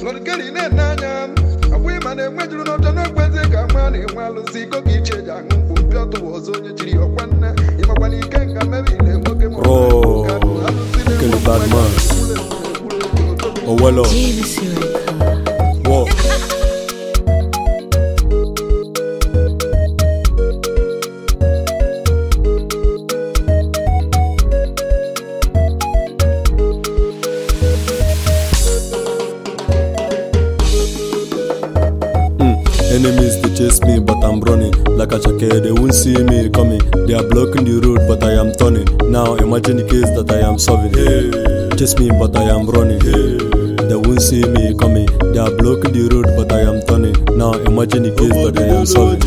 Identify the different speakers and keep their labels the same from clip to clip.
Speaker 1: Lord Kelly Nanya, a woman and went to not know whether money while the sea go get you young, Piotr was on your tree of one, if I want you can come maybe
Speaker 2: Kelly Badman. Oh, well, whoa. Enemies they chase me but I'm running like a jacket, they won't see me coming. They are blocking the road but I am turning. Now imagine the case that I am solving. Hey. Chase me but I am running. Hey. They won't see me coming. They are blocking the road but I am turning. Now imagine the case that I am solving.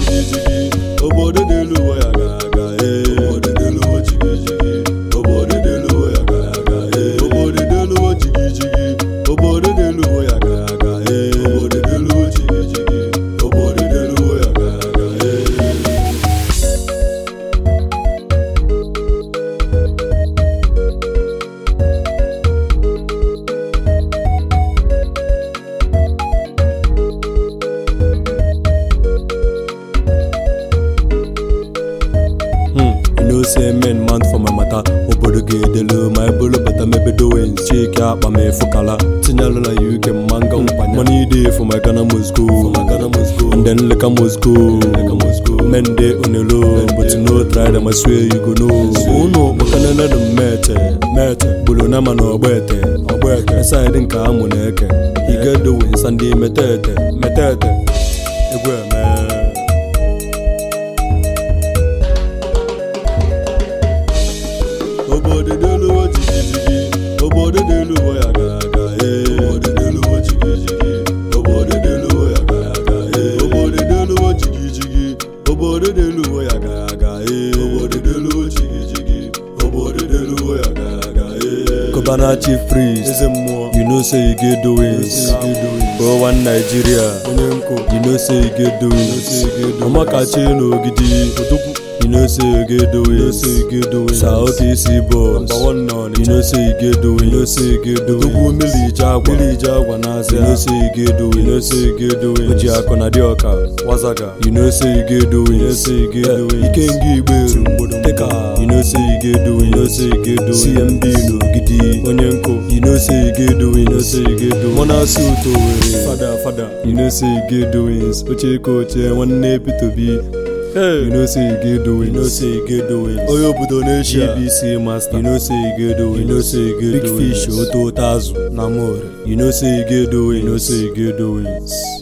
Speaker 2: Say men man for my matter. Obodo ge delu my bolo better maybe doing. Check up by me fukala. Tinyalola you can manga money day for my Ghana must go. And then like a must go. Men day on the low, but you know try them I swear you go know. Oh no, makana na the mete. Bolo na mano obete. Esa edin ka amuneke. He get doing Sunday metete. Egwe man. Kobana Chief Priest, you know say you get doings. Oh one Nigeria, you know say you get doings. Omakachi no gidi, you know say you get doings. South East Boss, you know say you get doings. Mili Jagwa Nazi, you know say you get doings. Ojia Konadioka, Wazaga, you know say you get doings. You can't give bill, you know say you get doings. CMB no gidi, Onyenko, you know say you get doings. Mona Suto, father, you know say you get doings. Ocheko, one nape to be. Hey, you know say you get doing. Oyo Budonation, ABC Master, you know say you get doing. Big Fish, Oto Tazu, Namor, you know say you get doing.